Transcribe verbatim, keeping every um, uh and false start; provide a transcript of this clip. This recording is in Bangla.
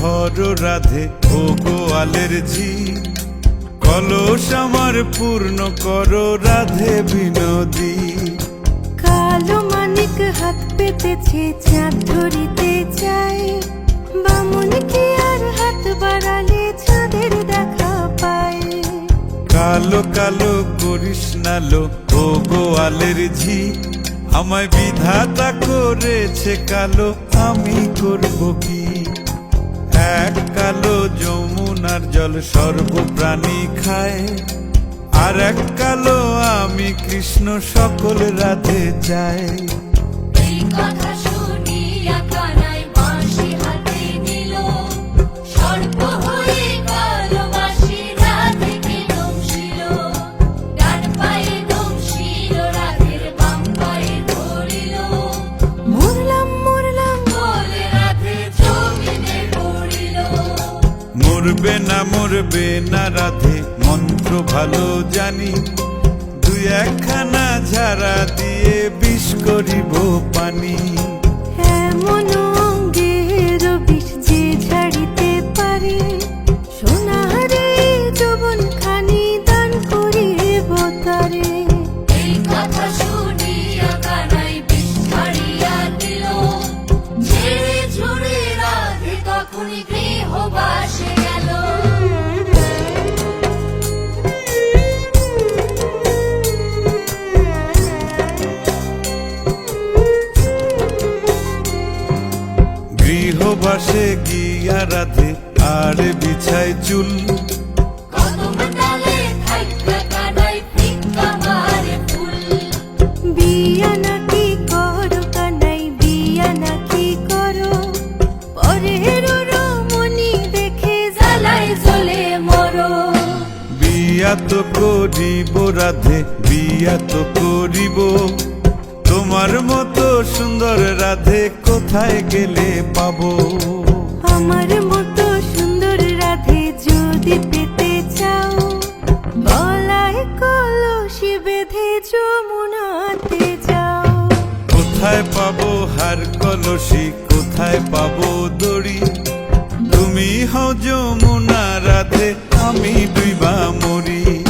ধরো রাধে ও গোয়ালের ঝি, কলস আমার পূর্ণ করো রাধে বিনোদী। কালো মানিক হাত পেতেছে চাঁদ ধরিতে চাই, বামুন কি আর হাত বাড়ালে চাঁদের দেখা পায়। কালো কালো করিস নালো ও গোয়ালের ঝি, আমায় বিধাতা করেছে কালো, আমি করব কি? এক কালো যমুনার জল সর্বপ্রাণী খায়, আর এক কালো আমি কৃষ্ণ সকল রাধে চাই। এই কথা শুনিয়া কানাই বাঁশি হাতে নিল, সর্প হয়ে কালো বাঁশি রাধেকে দংশিল। ডান পায়ে দংশিল রাধের বাম পায়ে ধরিল, মরলাম মরলাম বলে রাধে জমিনে পড়িল। মরবে না মরবে না রাধে মন্ত্র ভালো জানি, দুই একখানা ঝাড়া দিয়ে বিষ করিব পানি। এমন অঙ্গের বিষ যে ঝাড়িতে পারে, সোনারে যৌবন খানি দান করিব তারে। এই কথা শুনিয়া কানাই বিষ ছাড়িয়া দিল, ঝেড়ে ঝুড়ে রাধে তখনই গৃহবাসে গেল। গৃহবাসে গিয়া রাধে আর বিছাই চুল, কদম ডালে থাইকা কানাই ফিক্কা মারে ফুল। বিয়া নাকি করো কানাই বিয়া নাকি করো, পরের রমণী দেখে জ্বালায় জ্বলে মরো। বিয়া তো করিব রাধে বিয়া তো করিব, তোমার মতো সুন্দর রাধে কোথায় গেলে পাবো? আমার মতো সুন্দর রাধে যদি পেতে চাও, গলায় কলসি বেঁধে যমুনাতে যাও। কোথায় পাবো হার কলসি, কোথায় পাবো দড়ি? তুমি হও যমুনা রাধে, আমি ডুইবা মরি।